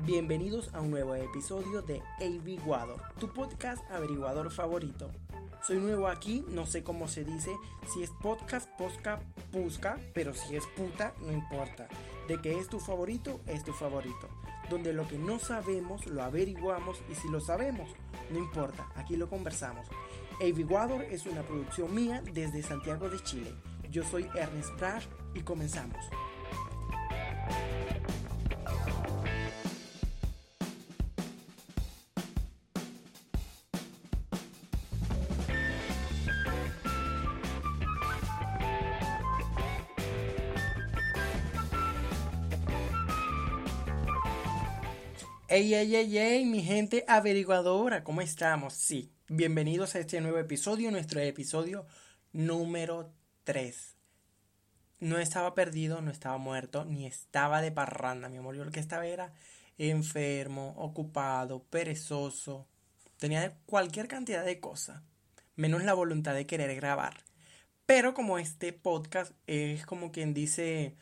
Bienvenidos a un nuevo episodio de Averiguador, tu podcast averiguador favorito. Soy nuevo aquí, no sé cómo se dice, si es podcast, posca, pusca, pero si es puta, no importa. De que es tu favorito, es tu favorito. Donde lo que no sabemos, lo averiguamos y si lo sabemos, no importa, aquí lo conversamos. Averiguador es una producción mía desde Santiago de Chile. Yo soy Ernest Prash y comenzamos. Ey, mi gente averiguadora, ¿cómo estamos? Sí, bienvenidos a este nuevo episodio, nuestro episodio número 3. No estaba perdido, no estaba muerto, ni estaba de parranda, mi amor. Yo lo que estaba era enfermo, ocupado, perezoso. Tenía cualquier cantidad de cosas, menos la voluntad de querer grabar. Pero como este podcast es como quien dice,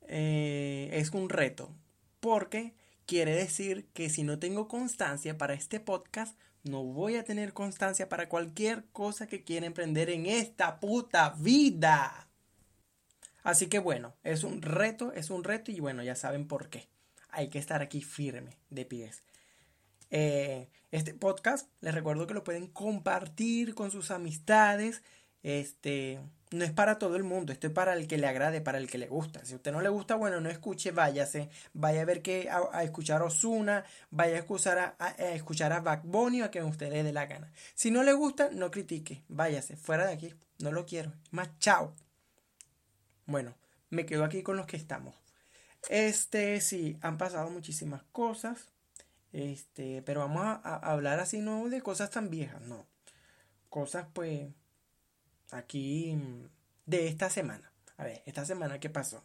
es un reto, porque quiere decir que si no tengo constancia para este podcast, no voy a tener constancia para cualquier cosa que quiera emprender en esta puta vida. Así que bueno, es un reto y bueno, ya saben por qué. Hay que estar aquí firme, de pies. Este podcast, les recuerdo que lo pueden compartir con sus amistades. No es para todo el mundo, esto es para el que le agrade, para el que le gusta. Si a usted no le gusta, bueno, no escuche, váyase. Vaya a ver a escuchar Ozuna, vaya a escuchar a Bad Bunny o a quien usted le dé la gana. Si no le gusta, no critique, váyase, fuera de aquí, no lo quiero. Más, chao. Bueno, me quedo aquí con los que estamos. Sí, han pasado muchísimas cosas. Pero vamos a hablar así no de cosas tan viejas, no. Cosas pues aquí de esta semana. A ver, esta semana ¿qué pasó?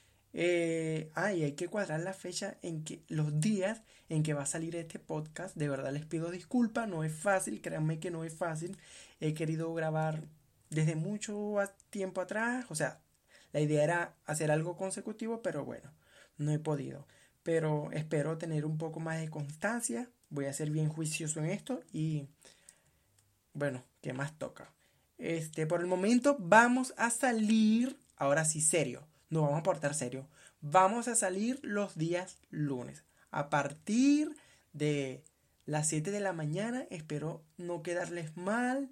Y hay que cuadrar la fecha en que los días en que va a salir este podcast. De verdad les pido disculpas, no es fácil, créanme que no es fácil. He querido grabar desde mucho tiempo atrás, o sea, la idea era hacer algo consecutivo, pero bueno, no he podido. Pero espero tener un poco más de constancia. Voy a ser bien juicioso en esto y bueno, ¿qué más toca? Por el momento vamos a salir, ahora sí serio, nos vamos a portar serio. Vamos a salir los días lunes. A partir de las 7 de la mañana, espero no quedarles mal.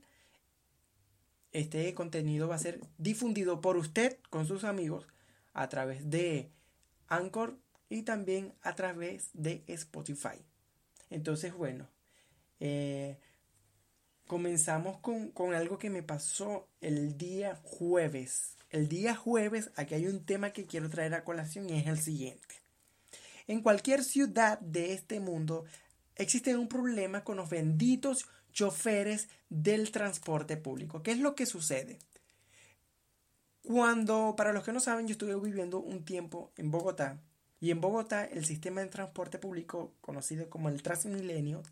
Este contenido va a ser difundido por usted con sus amigos a través de Anchor y también a través de Spotify. Entonces, bueno, comenzamos con algo que me pasó el día jueves. El día jueves, aquí hay un tema que quiero traer a colación y es el siguiente. En cualquier ciudad de este mundo existe un problema con los benditos choferes del transporte público. ¿Qué es lo que sucede? Para los que no saben, yo estuve viviendo un tiempo en Bogotá. Y en Bogotá el sistema de transporte público, conocido como el Transmilenio,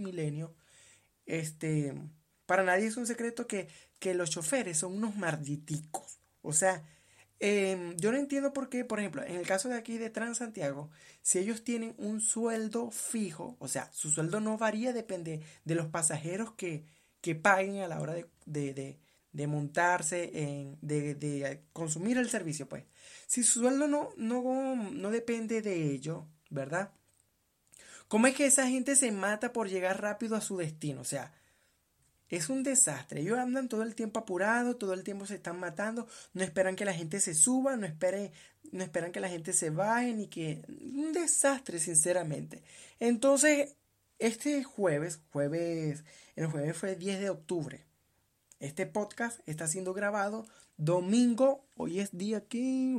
para nadie es un secreto que los choferes son unos marditicos. O sea, yo no entiendo por qué, por ejemplo, en el caso de aquí de Transantiago, si ellos tienen un sueldo fijo, o sea, su sueldo no varía, depende de los pasajeros que paguen a la hora de montarse, de consumir el servicio, pues. Si su sueldo no depende de ello, ¿verdad? ¿Cómo es que esa gente se mata por llegar rápido a su destino? O sea, es un desastre. Ellos andan todo el tiempo apurados, todo el tiempo se están matando, no esperan que la gente se suba, no esperan que la gente se baje, ni que... Un desastre, sinceramente. Entonces, el jueves fue el 10 de octubre. Este podcast está siendo grabado domingo, hoy es día aquí...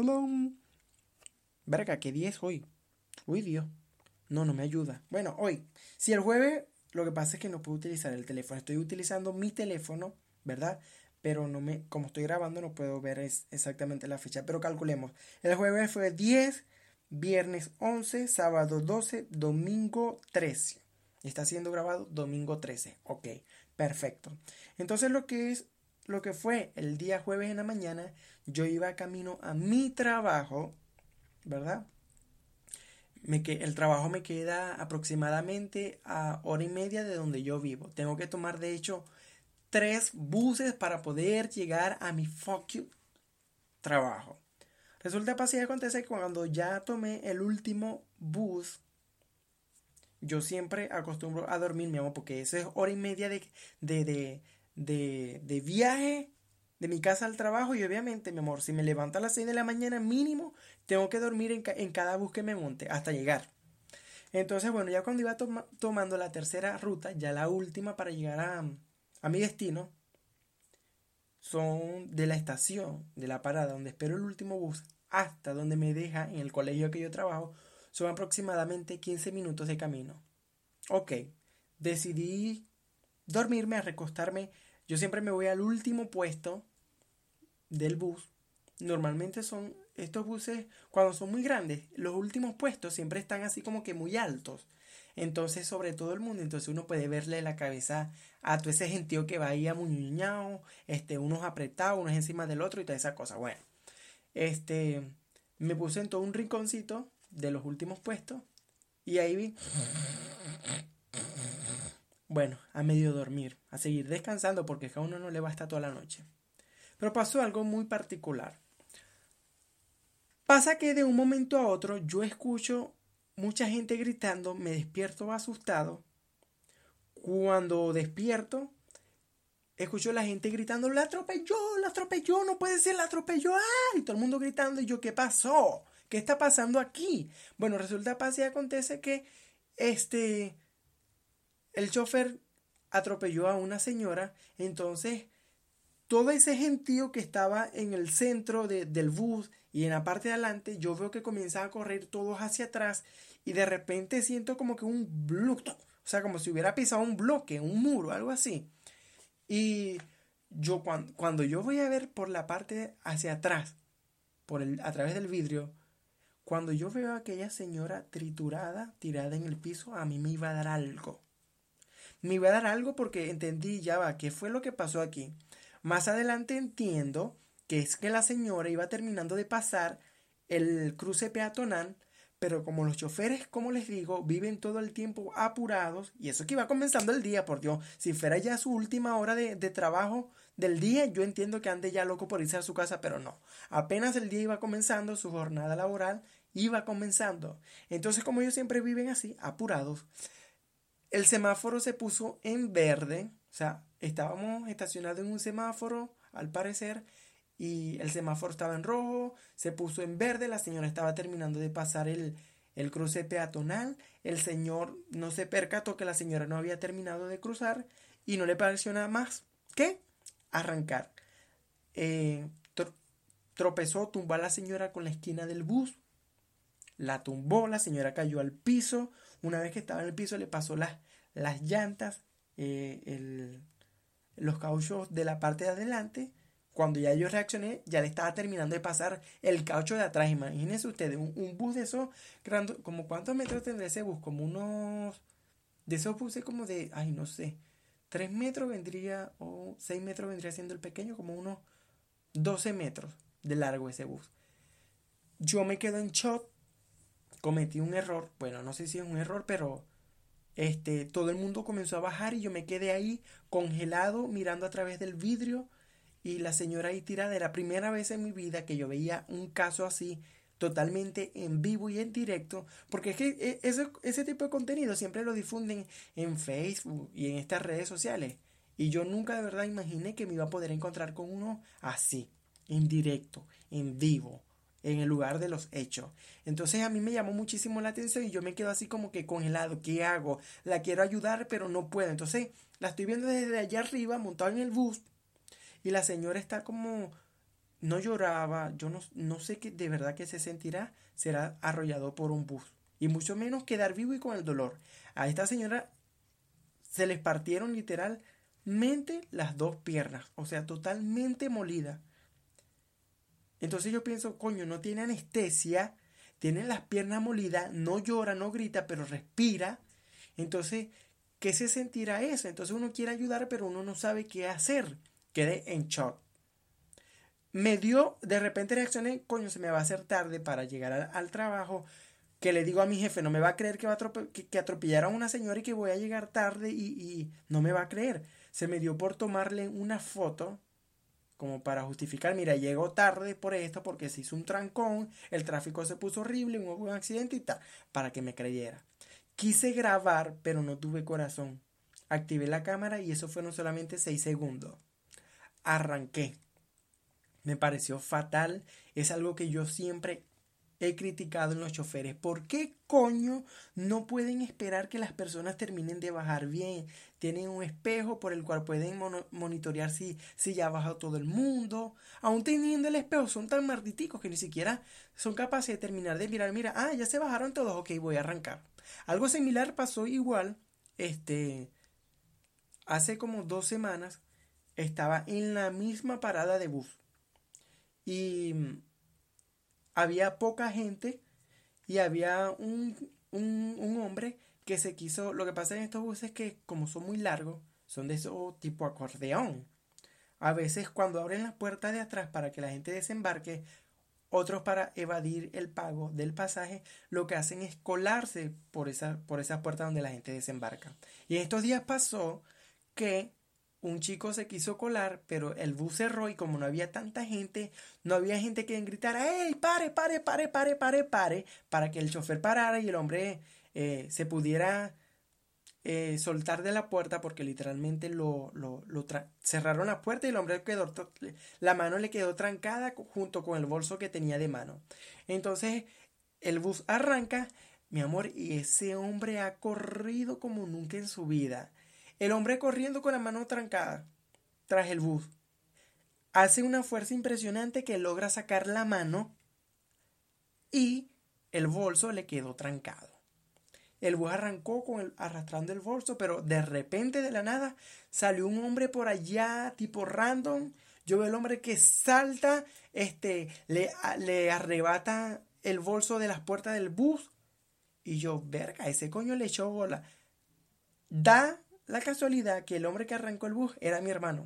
Verga, ¿qué día es hoy? Uy, Dios. No me ayuda. Bueno, hoy. Si el jueves, lo que pasa es que no puedo utilizar el teléfono. Estoy utilizando mi teléfono, ¿verdad? Pero como estoy grabando, no puedo ver exactamente la fecha. Pero calculemos. El jueves fue 10, viernes 11, sábado 12, domingo 13. Está siendo grabado domingo 13. Ok, perfecto. Entonces lo que fue el día jueves en la mañana, yo iba camino a mi trabajo, ¿verdad? El trabajo me queda aproximadamente a hora y media de donde yo vivo. Tengo que tomar, de hecho, 3 buses para poder llegar a mi fucking trabajo. Resulta, pasa y acontece que cuando ya tomé el último bus, yo siempre acostumbro a dormir, mi amor, porque eso es hora y media de, de, de viaje de mi casa al trabajo. Y obviamente, mi amor, si me levanto a las 6 de la mañana mínimo, tengo que dormir en cada bus que me monte hasta llegar. Entonces, bueno, ya cuando iba tomando la tercera ruta, ya la última para llegar a mi destino, son de la estación, de la parada donde espero el último bus, hasta donde me deja en el colegio que yo trabajo, son aproximadamente 15 minutos de camino. Ok, decidí dormirme, a recostarme. Yo siempre me voy al último puesto del bus. Normalmente son estos buses, cuando son muy grandes, los últimos puestos siempre están así como que muy altos. Entonces, sobre todo el mundo, entonces uno puede verle la cabeza a todo ese gentío que va ahí amuñuñado, unos apretados, unos encima del otro y toda esa cosa. Bueno, este, me puse en todo un rinconcito de los últimos puestos y ahí vi, bueno, a medio dormir, a seguir descansando porque a uno no le basta toda la noche. Pero pasó algo muy particular. Pasa que de un momento a otro yo escucho mucha gente gritando, me despierto asustado. Cuando despierto, escucho a la gente gritando, la atropelló, no puede ser, la atropelló, ¡ah! Y todo el mundo gritando, y yo, ¿qué pasó? ¿Qué está pasando aquí? Bueno, resulta, pasa y acontece que este, el chofer atropelló a una señora. Entonces todo ese gentío que estaba en el centro del bus y en la parte de adelante, yo veo que comienzan a correr todos hacia atrás y de repente siento como que un bloque, o sea, como si hubiera pisado un bloque, un muro, algo así. Y yo cuando yo voy a ver por la parte hacia atrás, a través del vidrio, cuando yo veo a aquella señora triturada, tirada en el piso, a mí me iba a dar algo. Me iba a dar algo porque entendí, ya va, ¿qué fue lo que pasó aquí? Más adelante entiendo que es que la señora iba terminando de pasar el cruce peatonal, pero como los choferes, como les digo, viven todo el tiempo apurados, y eso que iba comenzando el día, por Dios, si fuera ya su última hora de trabajo del día, yo entiendo que ande ya loco por irse a su casa, pero no. Apenas el día iba comenzando, su jornada laboral iba comenzando. Entonces, como ellos siempre viven así, apurados, el semáforo se puso en verde, o sea, estábamos estacionados en un semáforo, al parecer, y el semáforo estaba en rojo, se puso en verde, la señora estaba terminando de pasar el cruce peatonal, el señor no se percató que la señora no había terminado de cruzar y no le pareció nada más que arrancar. Eh, tro- Tropezó, tumbó a la señora con la esquina del bus, la tumbó, la señora cayó al piso. Una vez que estaba en el piso le pasó las llantas, eh, el- los cauchos de la parte de adelante. Cuando ya yo reaccioné, ya le estaba terminando de pasar el caucho de atrás. Imagínense ustedes, un bus de esos, como cuántos metros tendrá ese bus, como unos, de esos buses como de, ay, no sé, 3 metros vendría, o 6 metros vendría siendo el pequeño, como unos 12 metros de largo ese bus. Yo me quedo en shock, cometí un error, bueno, no sé si es un error, pero todo el mundo comenzó a bajar y yo me quedé ahí congelado mirando a través del vidrio y la señora ahí tirada. Era la primera vez en mi vida que yo veía un caso así totalmente en vivo y en directo, porque es que ese tipo de contenido siempre lo difunden en Facebook y en estas redes sociales, y yo nunca de verdad imaginé que me iba a poder encontrar con uno así, en directo, en vivo, en el lugar de los hechos. Entonces a mí me llamó muchísimo la atención y yo me quedo así como que congelado. ¿Qué hago? La quiero ayudar, pero no puedo. Entonces la estoy viendo desde allá arriba, montado en el bus, y la señora está como, no lloraba. Yo no sé qué de verdad que se sentirá, será arrollado por un bus. Y mucho menos quedar vivo y con el dolor. A esta señora se les partieron literalmente las dos piernas. O sea, totalmente molida. Entonces yo pienso, coño, no tiene anestesia, tiene las piernas molidas, no llora, no grita, pero respira. Entonces, ¿qué se sentirá eso? Entonces uno quiere ayudar, pero uno no sabe qué hacer. Quedé en shock. De repente reaccioné, coño, se me va a hacer tarde para llegar al trabajo. que le digo a mi jefe, no me va a creer que que atropellaron a una señora y que voy a llegar tarde y no me va a creer. Se me dio por tomarle una foto como para justificar, mira, llegó tarde por esto, porque se hizo un trancón, el tráfico se puso horrible, hubo un accidente y tal, para que me creyera. Quise grabar, pero no tuve corazón. Activé la cámara y eso fueron solamente 6 segundos. Arranqué. Me pareció fatal. Es algo que yo siempre he criticado en los choferes. ¿Por qué coño no pueden esperar que las personas terminen de bajar bien? Tienen un espejo por el cual pueden monitorear si ya ha bajado todo el mundo. Aún teniendo el espejo, son tan marditicos que ni siquiera son capaces de terminar de mirar. Mira, ya se bajaron todos, ok, voy a arrancar. Algo similar pasó igual, hace como 2 semanas, estaba en la misma parada de bus. Y había poca gente y había un hombre que se quiso. Lo que pasa en estos buses es que, como son muy largos, son de esos tipo acordeón. A veces, cuando abren las puertas de atrás para que la gente desembarque, otros, para evadir el pago del pasaje, lo que hacen es colarse por esas puertas donde la gente desembarca. Y en estos días pasó que un chico se quiso colar, pero el bus cerró y como no había tanta gente, no había gente que gritara, ¡Ey, pare, pare, pare, pare, pare, pare! Para que el chofer parara y el hombre se pudiera soltar de la puerta, porque literalmente cerraron la puerta y el hombre la mano le quedó trancada junto con el bolso que tenía de mano. Entonces el bus arranca, mi amor, y ese hombre ha corrido como nunca en su vida. El hombre corriendo con la mano trancada tras el bus. Hace una fuerza impresionante que logra sacar la mano y el bolso le quedó trancado. El bus arrancó arrastrando el bolso, pero de repente, de la nada, salió un hombre por allá, tipo random. Yo veo el hombre que salta, le arrebata el bolso de las puertas del bus. Y yo, verga, ese coño le echó bola. Da la casualidad que el hombre que arrancó el bus era mi hermano.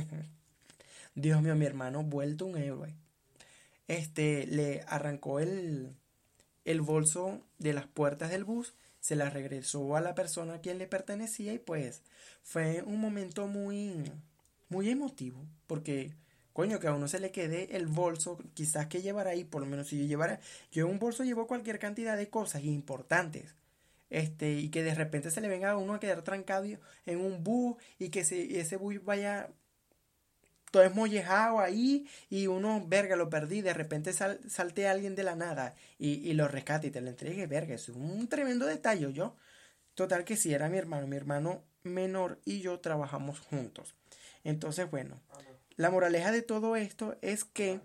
Dios mío, mi hermano vuelto un héroe. Le arrancó el bolso de las puertas del bus, se la regresó a la persona a quien le pertenecía y pues fue un momento muy, muy emotivo, porque coño, que a uno se le quede el bolso, quizás que llevara ahí, por lo menos si yo en un bolso llevo cualquier cantidad de cosas importantes. Y que de repente se le venga a uno a quedar trancado en un bus y que ese bus vaya todo es mollejado ahí y uno, verga, lo perdí, de repente salte alguien de la nada y lo rescate y te lo entregue, verga, eso es un tremendo detalle, yo. Total que sí, era mi hermano menor y yo trabajamos juntos. Entonces, bueno, la moraleja de todo esto es que,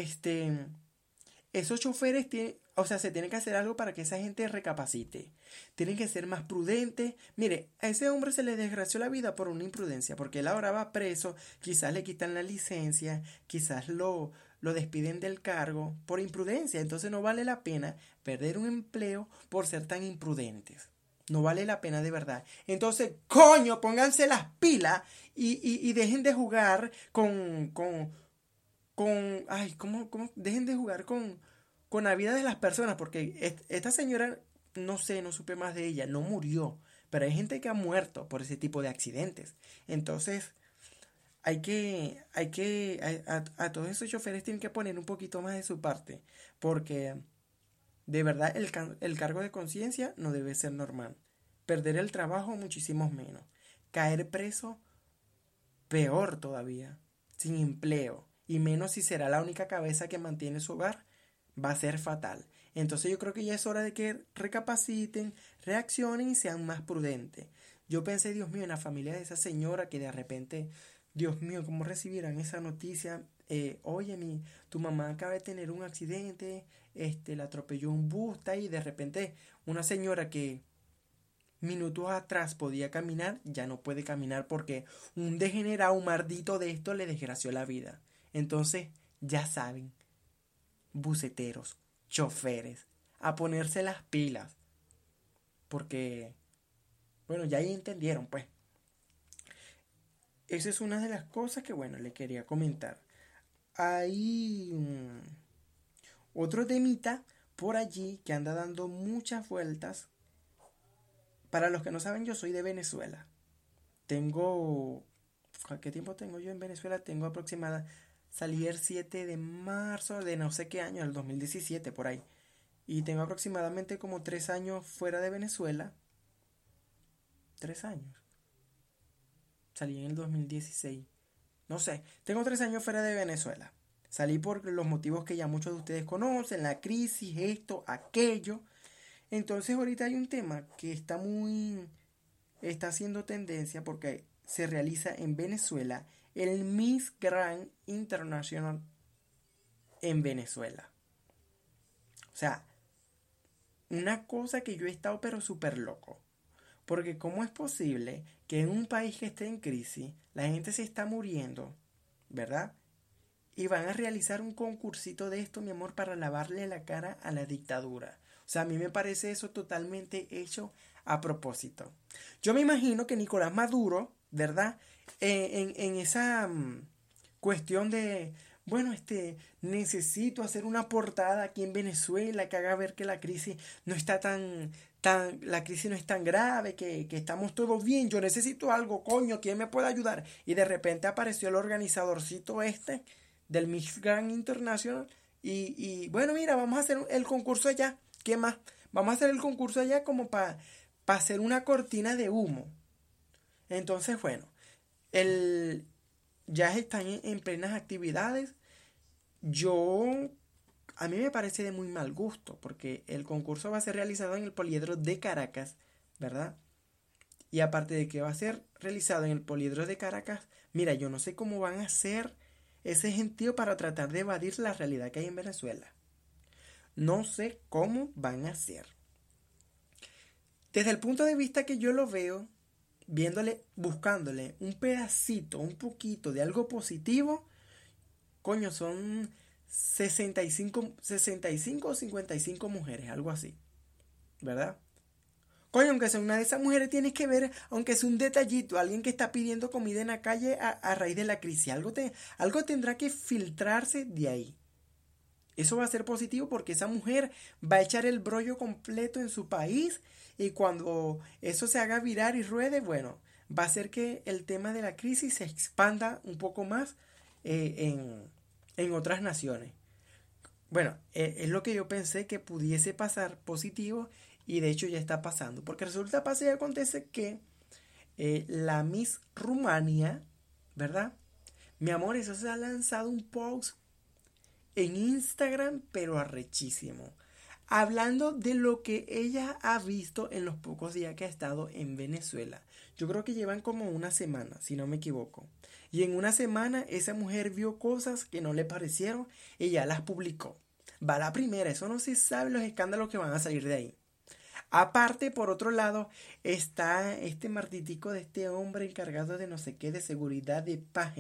esos choferes o sea, se tiene que hacer algo para que esa gente recapacite. Tienen que ser más prudentes. Mire, a ese hombre se le desgració la vida por una imprudencia, porque él ahora va preso, quizás le quitan la licencia, quizás lo despiden del cargo por imprudencia. Entonces no vale la pena perder un empleo por ser tan imprudentes. No vale la pena de verdad. Entonces, coño, pónganse las pilas y dejen de jugar ay, ¿cómo? Dejen de jugar con la vida de las personas, porque esta señora, no sé, no supe más de ella, no murió, pero hay gente que ha muerto por ese tipo de accidentes. Entonces, a todos esos choferes tienen que poner un poquito más de su parte, porque de verdad el cargo de conciencia no debe ser normal. Perder el trabajo, muchísimo menos. Caer preso, peor todavía, sin empleo, y menos si será la única cabeza que mantiene su hogar, va a ser fatal. Entonces yo creo que ya es hora de que recapaciten, reaccionen y sean más prudentes. Yo pensé, Dios mío, en la familia de esa señora que de repente, Dios mío, ¿cómo recibirán esa noticia? Oye, tu mamá acaba de tener un accidente, la atropelló un bus, está ahí, de repente una señora que minutos atrás podía caminar, ya no puede caminar porque un degenerado, un maldito de esto le desgració la vida. Entonces, ya saben, buceteros, choferes, a ponerse las pilas. Porque, bueno, ya ahí entendieron, pues. Esa es una de las cosas que, bueno, le quería comentar. Hay otro temita, por allí que anda dando muchas vueltas. Para los que no saben, yo soy de Venezuela. Tengo... ¿Qué tiempo tengo yo en Venezuela? Tengo aproximadamente... Salí el 7 de marzo de no sé qué año, el 2017, por ahí. Y tengo aproximadamente como 3 años fuera de Venezuela. 3 años. Salí en el 2016. No sé, tengo 3 años fuera de Venezuela. Salí por los motivos que ya muchos de ustedes conocen, la crisis, esto, aquello. Entonces ahorita hay un tema que está haciendo tendencia porque se realiza en Venezuela el Miss Grand International en Venezuela. O sea, una cosa que yo he estado pero súper loco. Porque ¿cómo es posible que en un país que esté en crisis, la gente se está muriendo, ¿verdad? Y van a realizar un concursito de esto, mi amor, para lavarle la cara a la dictadura. O sea, a mí me parece eso totalmente hecho a propósito. Yo me imagino que Nicolás Maduro, ¿verdad? En esa cuestión de, bueno, necesito hacer una portada aquí en Venezuela que haga ver que la crisis no está la crisis no es tan grave, que estamos todos bien, yo necesito algo, coño, ¿quién me puede ayudar? Y de repente apareció el organizadorcito del Miss Grand International y bueno, mira, vamos a hacer el concurso allá. ¿Qué más? Vamos a hacer el concurso allá como para hacer una cortina de humo. Entonces, bueno, ya están en plenas actividades. A mí me parece de muy mal gusto, porque el concurso va a ser realizado en el Poliedro de Caracas, ¿verdad? Y aparte de que va a ser realizado en el Poliedro de Caracas, mira, yo no sé cómo van a hacer ese gentío para tratar de evadir la realidad que hay en Venezuela. No sé cómo van a hacer. Desde el punto de vista que yo lo veo, buscándole un pedacito, un poquito de algo positivo, coño, son 65 o 55 mujeres, algo así, ¿verdad? Coño, aunque sea una de esas mujeres, tienes que ver, aunque sea un detallito, alguien que está pidiendo comida en la calle a raíz de la crisis, algo tendrá que filtrarse de ahí. Eso va a ser positivo porque esa mujer va a echar el brollo completo en su país y cuando eso se haga virar y ruede, bueno, va a hacer que el tema de la crisis se expanda un poco más en otras naciones. Bueno, es lo que yo pensé que pudiese pasar positivo y de hecho ya está pasando. Porque resulta, pasa y acontece que la Miss Rumania, ¿verdad? Mi amor, eso se ha lanzado un post en Instagram, pero arrechísimo. Hablando de lo que ella ha visto en los pocos días que ha estado en Venezuela. Yo creo que llevan como una semana, si no me equivoco. Y en una semana esa mujer vio cosas que no le parecieron y ya las publicó. Va la primera, eso no se sabe los escándalos que van a salir de ahí. Aparte, por otro lado, está este martitico de este hombre encargado de no sé qué, de seguridad de paz.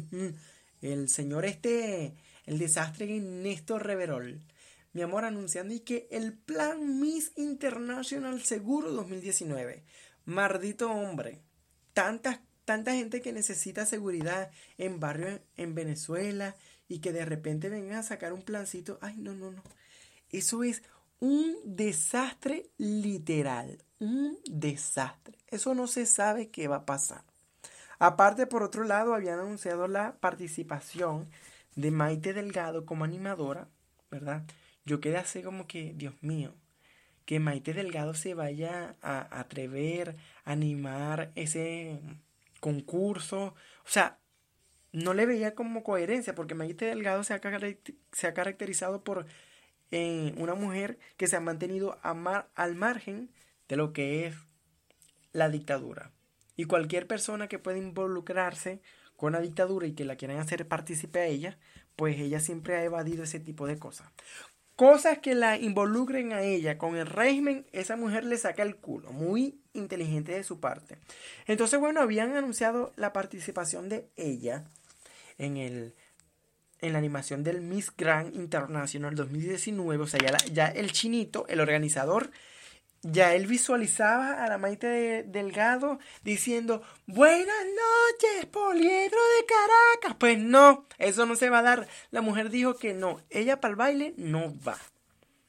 El señor el desastre Néstor Reverol. Mi amor, anunciando y que el plan Miss International Seguro 2019. Maldito hombre. Tanta gente que necesita seguridad en barrios en Venezuela y que de repente vengan a sacar un plancito. Ay, no. Eso es un desastre literal. Un desastre. Eso no se sabe qué va a pasar. Aparte, por otro lado, habían anunciado la participación de Maite Delgado como animadora, ¿verdad? Yo quedé así como que, Dios mío, que Maite Delgado se vaya a atrever a animar ese concurso. O sea, no le veía como coherencia, porque Maite Delgado se ha caracterizado por una mujer que se ha mantenido al margen de lo que es la dictadura. Y cualquier persona que pueda involucrarse con la dictadura y que la quieran hacer partícipe a ella, pues ella siempre ha evadido ese tipo de cosas. Cosas que la involucren a ella con el régimen, esa mujer le saca el culo. Muy inteligente de su parte. Entonces, bueno, habían anunciado la participación de ella en la animación del Miss Grand International 2019. O sea, ya el chinito, el organizador, ya él visualizaba a la Maite Delgado diciendo: buenas noches, Poliedro de Caracas. Pues no, eso no se va a dar. La mujer dijo que no, ella para el baile no va.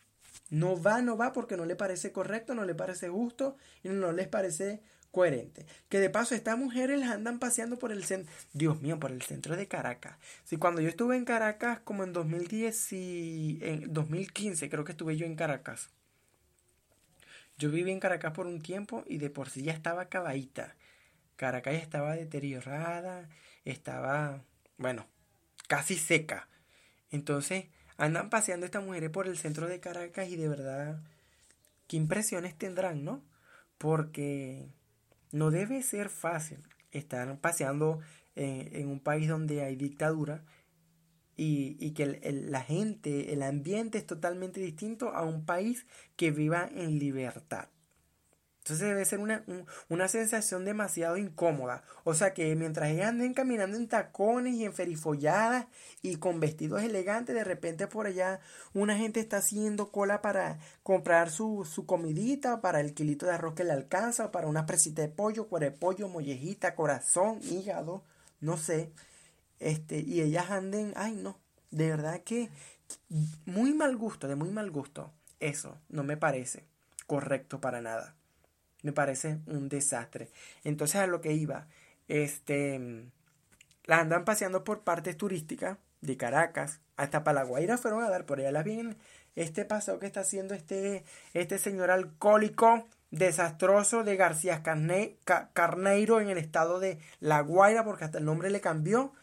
No va porque no le parece correcto, no le parece justo y no les parece coherente. Que de paso estas mujeres las andan paseando por el centro, Dios mío, por el centro de Caracas. Si cuando yo estuve en Caracas como en 2010 y en 2015 creo que estuve yo en Caracas. Yo viví en Caracas por un tiempo y de por sí ya estaba acabadita. Caracas ya estaba deteriorada, estaba, bueno, casi seca. Entonces andan paseando estas mujeres por el centro de Caracas y de verdad, qué impresiones tendrán, ¿no? Porque no debe ser fácil estar paseando en un país donde hay dictadura y que la gente, el ambiente es totalmente distinto a un país que viva en libertad. Entonces debe ser una sensación demasiado incómoda. O sea que mientras ellas anden caminando en tacones y en ferifolladas y con vestidos elegantes, de repente por allá una gente está haciendo cola para comprar su comidita, para el kilito de arroz que le alcanza, o para una presita de pollo, cuero de pollo, mollejita, corazón, hígado, no sé. Y ellas anden, ay no, de verdad que muy mal gusto, de muy mal gusto. Eso no me parece correcto para nada. Me parece un desastre. Entonces a lo que iba, las andan paseando por partes turísticas de Caracas, hasta Palaguaira fueron a dar por allá las bien este paseo que está haciendo este señor alcohólico desastroso de García Carneiro en el estado de La Guaira, porque hasta el nombre le cambió.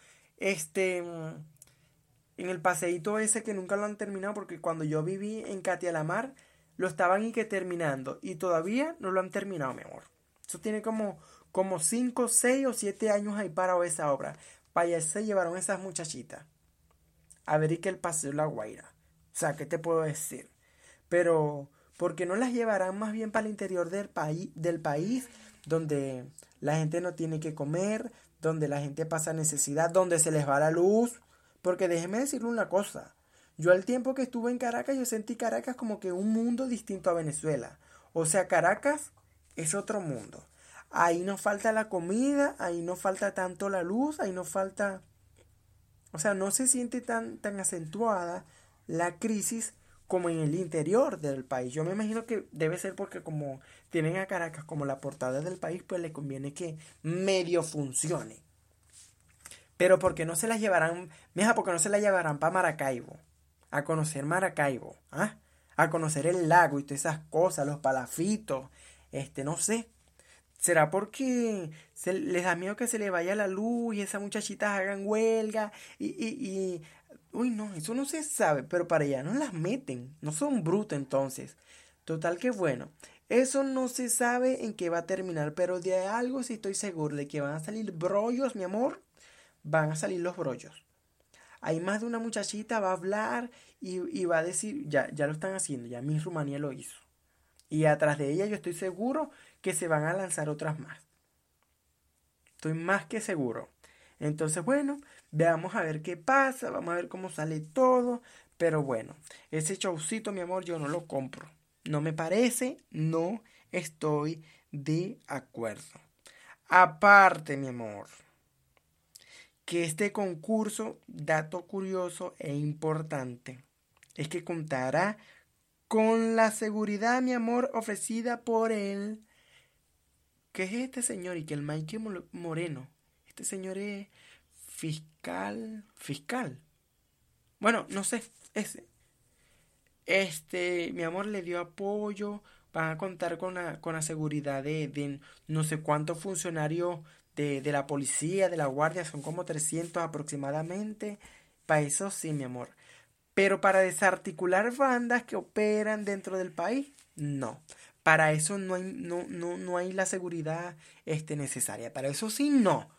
En el paseíto ese que nunca lo han terminado, porque cuando yo viví en Catialamar, lo estaban y que terminando, y todavía no lo han terminado, mi amor. Eso tiene como 5, 6 o 7 años ahí parado esa obra. Para allá se llevaron esas muchachitas. A ver y que el paseo La Guaira. O sea, ¿qué te puedo decir? Pero, ¿por qué no las llevarán más bien para el interior del país, donde la gente no tiene que comer, donde la gente pasa necesidad, donde se les va la luz? Porque déjeme decirle una cosa. Yo al tiempo que estuve en Caracas, yo sentí Caracas como que un mundo distinto a Venezuela. O sea, Caracas es otro mundo. Ahí no falta la comida, ahí no falta tanto la luz, ahí no falta... O sea, no se siente tan acentuada la crisis como en el interior del país. Yo me imagino que debe ser porque como tienen a Caracas como la portada del país, pues le conviene que medio funcione. Pero ¿por qué no se las llevarán, mija, porque no se las llevarán para Maracaibo? A conocer Maracaibo, ¿ah? A conocer el lago y todas esas cosas, los palafitos, no sé. ¿Será porque les da miedo que se le vaya la luz y esas muchachitas hagan huelga? Uy, no, eso no se sabe, pero para allá no las meten, no son brutos entonces. Total que bueno, eso no se sabe en qué va a terminar, pero de algo sí estoy seguro, de que van a salir brollos, mi amor, van a salir los brollos. Hay más de una muchachita, va a hablar y va a decir, ya lo están haciendo, ya Miss Rumanía lo hizo. Y atrás de ella yo estoy seguro que se van a lanzar otras más. Estoy más que seguro. Entonces, bueno, veamos a ver qué pasa, vamos a ver cómo sale todo. Pero bueno, ese showcito, mi amor, yo no lo compro. No me parece, no estoy de acuerdo. Aparte, mi amor, que este concurso, dato curioso e importante, es que contará con la seguridad, mi amor, ofrecida por él. ¿Qué es este señor? Y que el Mike Moreno. Este señor es fiscal. Bueno, no sé, ese. Mi amor le dio apoyo. Van a contar con la seguridad de no sé cuántos funcionarios de la policía, de la guardia, son como 300 aproximadamente. Para eso sí, mi amor. Pero para desarticular bandas que operan dentro del país, no. Para eso no hay la seguridad necesaria. Para eso sí, no.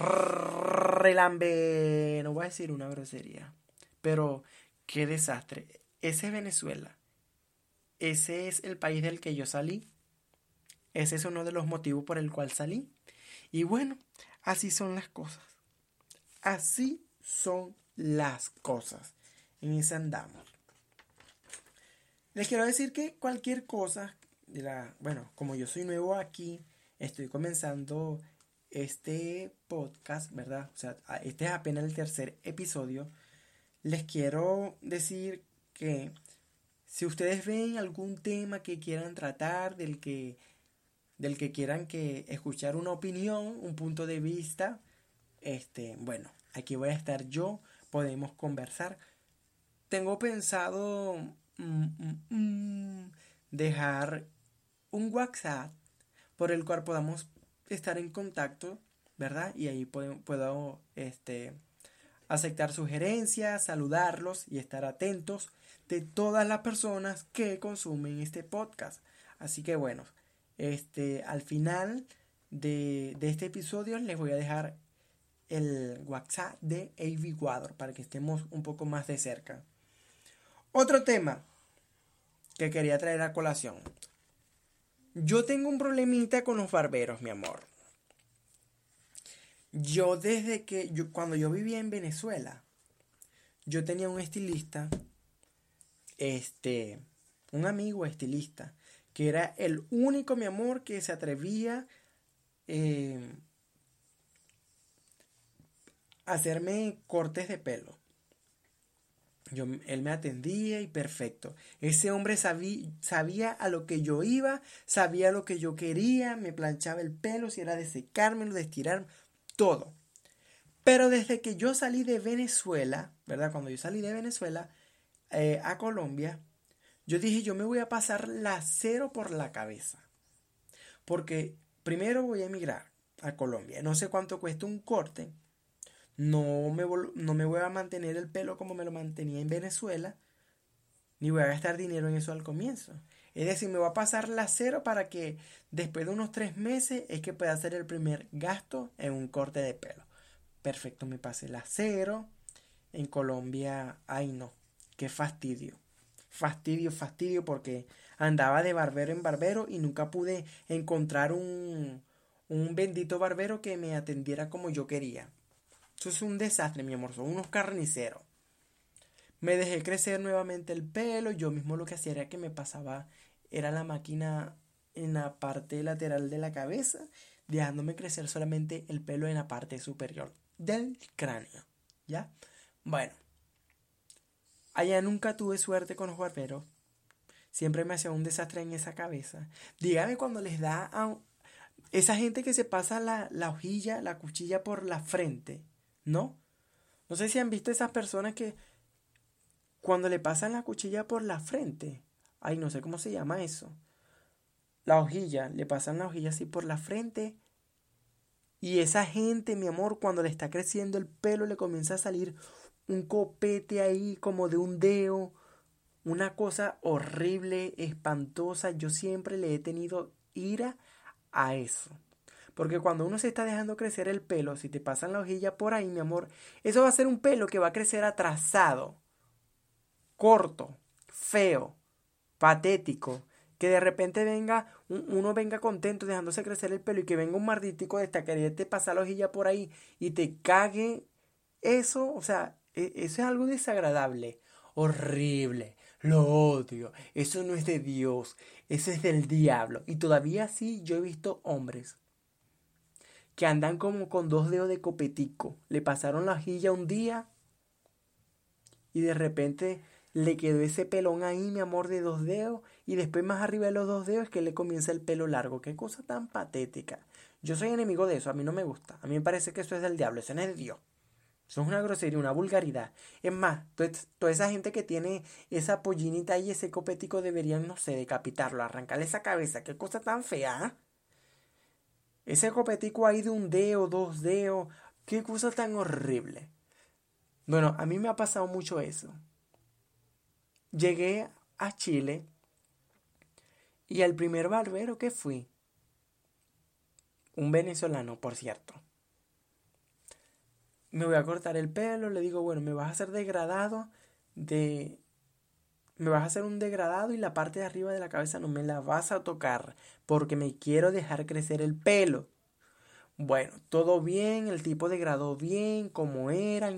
Relambe. No voy a decir una grosería. Pero qué desastre. Ese es Venezuela. Ese es el país del que yo salí. Ese es uno de los motivos por el cual salí. Y bueno, así son las cosas. Así son las cosas. En ese andamos. Les quiero decir que cualquier cosa, bueno, como yo soy nuevo aquí, estoy comenzando este podcast, ¿verdad? O sea, este es apenas el tercer episodio. Les quiero decir que Si ustedes ven algún tema que quieran tratar, del que quieran que escuchar una opinión, un punto de vista, bueno, aquí voy a estar yo, podemos conversar. Tengo pensado dejar un WhatsApp por el cual podamos estar en contacto, ¿verdad? Y ahí puedo aceptar sugerencias, saludarlos y estar atentos de todas las personas que consumen este podcast. Así que bueno, al final de este episodio les voy a dejar el WhatsApp de AV Ecuador para que estemos un poco más de cerca. Otro tema que quería traer a colación. Yo tengo un problemita con los barberos, mi amor. Cuando yo vivía en Venezuela, yo tenía un estilista, un amigo estilista, que era el único, mi amor, que se atrevía a hacerme cortes de pelo. Él me atendía y perfecto. Ese hombre sabía a lo que yo iba, sabía lo que yo quería, me planchaba el pelo, si era de secármelo, de estirarme, todo. Pero desde que yo salí de Venezuela, ¿verdad? Cuando yo salí de Venezuela a Colombia, yo dije, yo me voy a pasar la cero por la cabeza. Porque primero voy a emigrar a Colombia. No sé cuánto cuesta un corte. No me voy a mantener el pelo como me lo mantenía en Venezuela, ni voy a gastar dinero en eso al comienzo. Es decir, me voy a pasar la cero para que después de unos 3 meses es que pueda hacer el primer gasto en un corte de pelo. Perfecto, me pasé la cero. En Colombia, ay no, qué fastidio. Fastidio porque andaba de barbero en barbero y nunca pude encontrar un bendito barbero que me atendiera como yo quería. Eso es un desastre, mi amor, son unos carniceros. Me dejé crecer nuevamente el pelo, yo mismo lo que hacía era que me pasaba, era la máquina en la parte lateral de la cabeza, dejándome crecer solamente el pelo en la parte superior del cráneo, ¿ya? Bueno, allá nunca tuve suerte con los barberos, siempre me hacía un desastre en esa cabeza. Dígame cuando les da a esa gente que se pasa la hojilla, la cuchilla por la frente, ¿no? No sé si han visto esas personas que cuando le pasan la cuchilla por la frente, ay, no sé cómo se llama eso. La hojilla, le pasan la hojilla así por la frente. Y esa gente, mi amor, cuando le está creciendo el pelo, le comienza a salir un copete ahí como de un dedo. Una cosa horrible, espantosa. Yo siempre le he tenido ira a eso. Porque cuando uno se está dejando crecer el pelo, si te pasan la hojilla por ahí, mi amor, eso va a ser un pelo que va a crecer atrasado, corto, feo, patético. Que de repente uno venga contento dejándose crecer el pelo y que venga un marditico de esta quererte pasar la hojilla por ahí y te cague eso. O sea, eso es algo desagradable, horrible, lo odio. Eso no es de Dios, eso es del diablo. Y todavía sí yo he visto hombres que andan como con 2 dedos de copetico. Le pasaron la hojilla un día y de repente le quedó ese pelón ahí, mi amor, de 2 dedos. Y después más arriba de los 2 dedos es que le comienza el pelo largo. Qué cosa tan patética. Yo soy enemigo de eso, a mí no me gusta. A mí me parece que eso es del diablo, eso no es de Dios. Eso es una grosería, una vulgaridad. Es más, toda esa gente que tiene esa pollinita y ese copetico deberían, no sé, decapitarlo, arrancarle esa cabeza. Qué cosa tan fea, ¿eh? Ese copetico ahí de 1 dedo, 2 dedos. Qué cosa tan horrible. Bueno, a mí me ha pasado mucho eso. Llegué a Chile y al primer barbero que fui, un venezolano, por cierto, me voy a cortar el pelo, le digo, bueno, me vas a hacer me vas a hacer un degradado y la parte de arriba de la cabeza no me la vas a tocar porque me quiero dejar crecer el pelo. Bueno, todo bien, el tipo degradó bien, como era,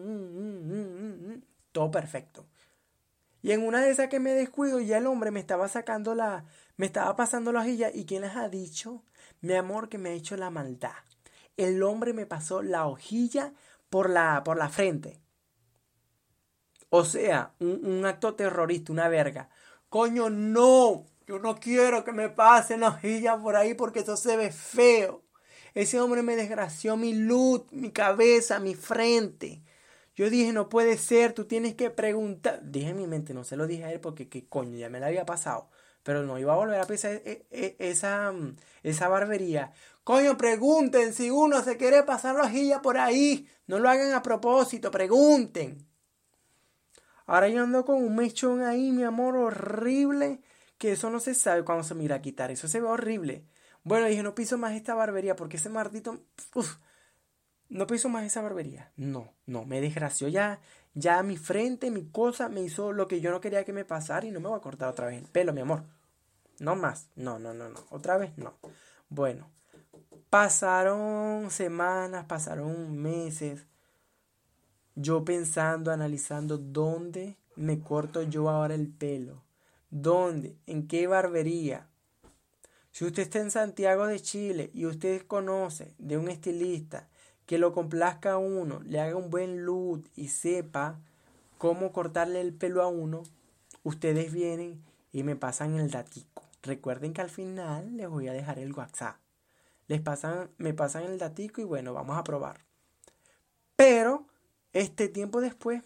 todo perfecto. Y en una de esas que me descuido, ya el hombre me estaba me estaba pasando la hojilla. ¿Y quién les ha dicho? Mi amor, que me ha hecho la maldad. El hombre me pasó la hojilla por la frente. O sea, un acto terrorista, una verga. Coño, no. Yo no quiero que me pasen hojillas por ahí porque eso se ve feo. Ese hombre me desgració mi luz, mi cabeza, mi frente. Yo dije, no puede ser, tú tienes que preguntar. Dije en mi mente, no se lo dije a él porque qué coño, ya me la había pasado. Pero no iba a volver a pensar esa barbería. Coño, pregunten si uno se quiere pasar la hojilla por ahí. No lo hagan a propósito, pregunten. Ahora yo ando con un mechón ahí, mi amor, horrible. Que eso no se sabe cuando se mira a quitar. Eso se ve horrible. Bueno, dije, no piso más esta barbería porque ese maldito... Uf, no piso más esa barbería. No, no, me desgració ya. Ya mi frente, mi cosa, me hizo lo que yo no quería que me pasara y no me voy a cortar otra vez el pelo, mi amor. No más. No, no, no, no. Otra vez no. Bueno, pasaron semanas, pasaron meses. Yo pensando, analizando dónde me corto yo ahora el pelo. ¿Dónde? ¿En qué barbería? Si usted está en Santiago de Chile y usted conoce de un estilista que lo complazca a uno, le haga un buen look y sepa cómo cortarle el pelo a uno, ustedes vienen y me pasan el datico. Recuerden que al final les voy a dejar el WhatsApp. Me pasan el datico y bueno, vamos a probar. Pero este tiempo después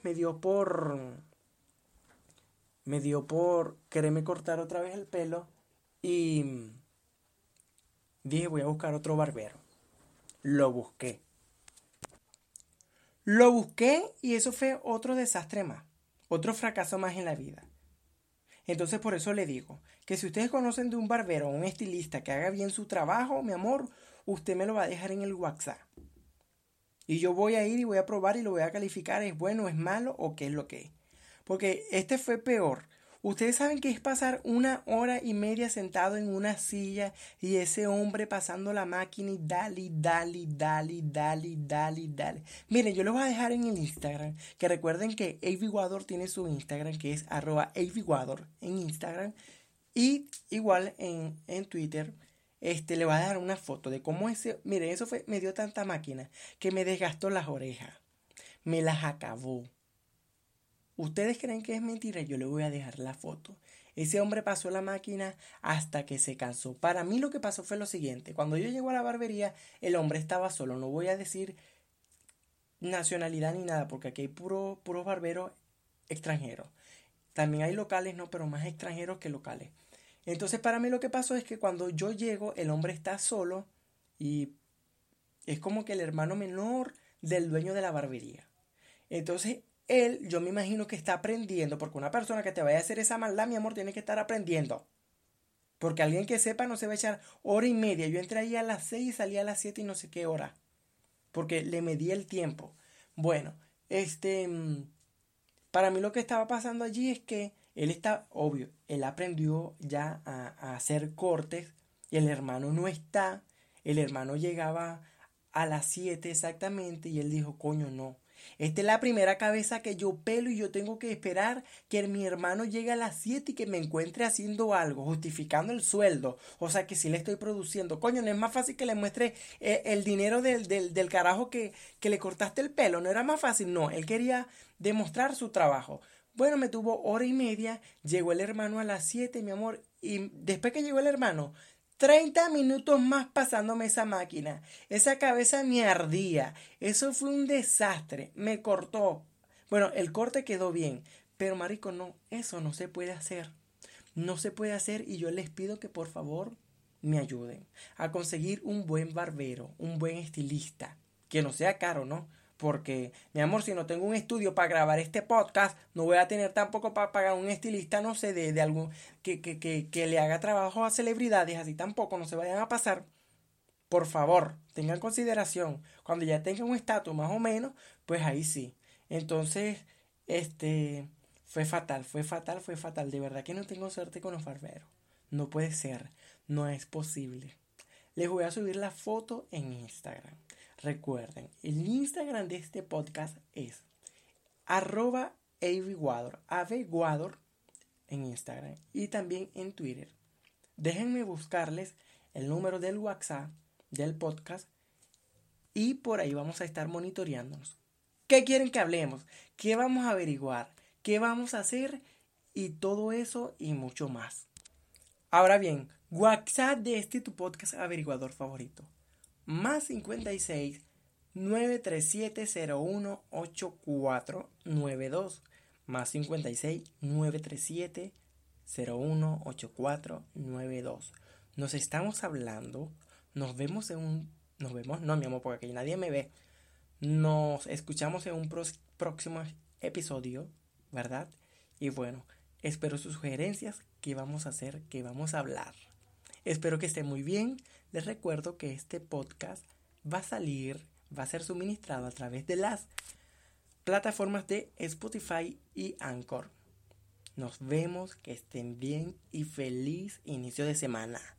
me dio por quererme cortar otra vez el pelo y dije voy a buscar otro barbero. Lo busqué. Lo busqué y eso fue otro desastre más, otro fracaso más en la vida. Entonces por eso le digo que si ustedes conocen de un barbero o un estilista que haga bien su trabajo, mi amor, usted me lo va a dejar en el WhatsApp. Y yo voy a ir y voy a probar y lo voy a calificar, ¿es bueno, es malo o qué es lo que es? Porque este fue peor. Ustedes saben que es pasar 1 hora y media sentado en una silla y ese hombre pasando la máquina y dale, dale, dale, dale, dale, dale. Miren, yo les voy a dejar en el Instagram, que recuerden que Aviguador tiene su Instagram, que es @Aviguador en Instagram. Y igual en Twitter, le voy a dar una foto de cómo miren, me dio tanta máquina que me desgastó las orejas, me las acabó. ¿Ustedes creen que es mentira? Yo le voy a dejar la foto. Ese hombre pasó la máquina hasta que se cansó. Para mí lo que pasó fue lo siguiente. Cuando yo llego a la barbería, el hombre estaba solo. No voy a decir nacionalidad ni nada, porque aquí hay puros barberos extranjeros. También hay locales, no, pero más extranjeros que locales. Entonces para mí lo que pasó es que cuando yo llego, el hombre está solo y es como que el hermano menor del dueño de la barbería. Entonces él, yo me imagino que está aprendiendo, porque una persona que te vaya a hacer esa maldad, mi amor, tiene que estar aprendiendo. Porque alguien que sepa no se va a echar 1 hora y media. Yo entré ahí a las 6 y salí a las 7 y no sé qué hora. Porque le medí el tiempo. Bueno, para mí lo que estaba pasando allí es que él está, obvio, él aprendió ya a hacer cortes y el hermano no está. El hermano llegaba a las 7 exactamente y él dijo, coño, no. Esta es la primera cabeza que yo pelo y yo tengo que esperar que mi hermano llegue a las 7 y que me encuentre haciendo algo, justificando el sueldo. O sea que si le estoy produciendo. Coño, no es más fácil que le muestre el dinero del carajo que le cortaste el pelo. No era más fácil. No, él quería demostrar su trabajo. Bueno, me tuvo 1 hora y media. Llegó el hermano a las 7, mi amor. Y después que llegó el hermano, 30 minutos más pasándome esa máquina. Esa cabeza me ardía. Eso fue un desastre. Me cortó. Bueno, el corte quedó bien. Pero marico, no. Eso no se puede hacer. No se puede hacer y yo les pido que por favor me ayuden a conseguir un buen barbero, un buen estilista. Que no sea caro, ¿no? Porque, mi amor, si no tengo un estudio para grabar este podcast, no voy a tener tampoco para pagar un estilista, no sé, de algún que le haga trabajo a celebridades, así tampoco, no se vayan a pasar. Por favor, tengan consideración. Cuando ya tengan un estatus más o menos, pues ahí sí. Entonces, fue fatal, fue fatal, fue fatal. De verdad que no tengo suerte con los barberos. No puede ser, no es posible. Les voy a subir la foto en Instagram. Recuerden, el Instagram de este podcast es @aviguador, aviguador en Instagram y también en Twitter. Déjenme buscarles el número del WhatsApp del podcast y por ahí vamos a estar monitoreándonos. ¿Qué quieren que hablemos? ¿Qué vamos a averiguar? qué vamos a hacer y todo eso y mucho más. Ahora bien, WhatsApp de tu podcast averiguador favorito. Más 56 937 01 8492. Más 56 937 01 8492. Nos estamos hablando. Nos vemos Nos vemos, no, mi amor, porque aquí nadie me ve. Nos escuchamos en un próximo episodio, ¿verdad? Y bueno, espero sus sugerencias, qué vamos a hacer, qué vamos a hablar. Espero que esté muy bien. Les recuerdo que este podcast va a ser suministrado a través de las plataformas de Spotify y Anchor. Nos vemos, que estén bien y feliz inicio de semana.